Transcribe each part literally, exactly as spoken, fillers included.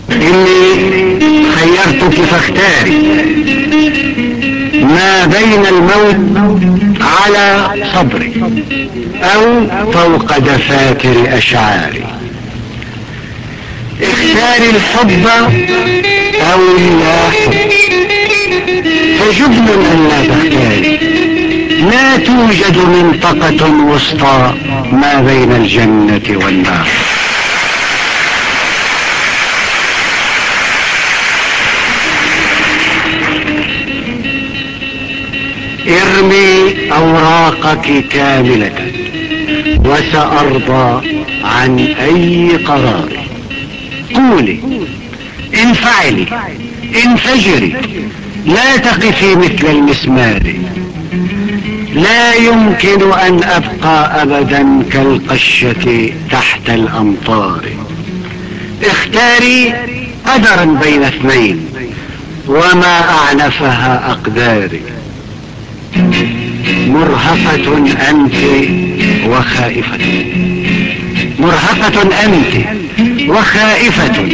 إني خيرتك فاختاري ما بين الموت على صبري أو فوق دفاتر أشعاري. اختاري الحب أو اللا حب، فجبن أن لا تختاري. لا توجد منطقة وسطى ما بين الجنة والنار. ارمي اوراقك كاملة وسأرضى عن اي قرار. قولي، انفعلي، انفجري، لا تقفي مثل المسمار. لا يمكن ان ابقى ابدا كالقشة تحت الامطار. اختاري قدرا بين اثنين وما اعنفها اقداري. مرهفة انت وخائفة، مرهفة انت وخائفة،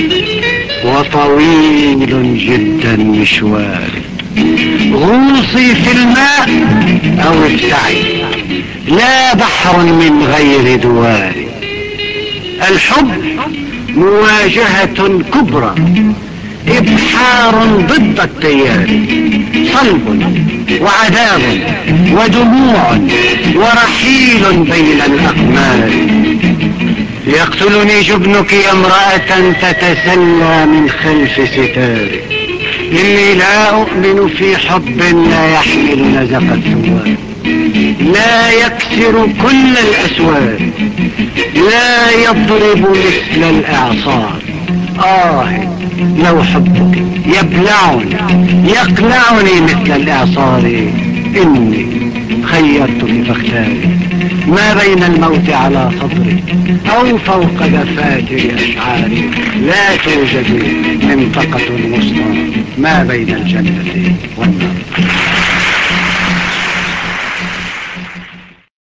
وطويل جدا مشواري. غوصي في الماء او ابتعي، لا بحر من غير دوار. الحب مواجهة كبرى، ابحار ضد التيار. صلب وعذاب ودموع ورحيل بين الاقمار. يقتلني جبنك يا امرأة تتسلى من خلف ستاري. إني لا أؤمن في حب لا يحمل نزق الثوار، لا يكسر كل الأسوار، لا يضرب مثل الإعصار. آه لو حبك يبلعني يقلعني مثل الإعصار. إني خيرتك فاختاري ما بين الموت على صدري أو فوق دفاتر أشعاري. لا توجد منطقة وسطى ما بين الجنة والنار.